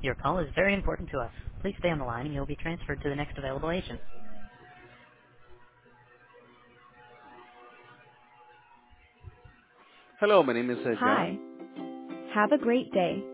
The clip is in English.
Your call is very important to us. Please stay on the line and you'll be transferred to the next available agent. Hello, my name is John. Hi. Have a great day.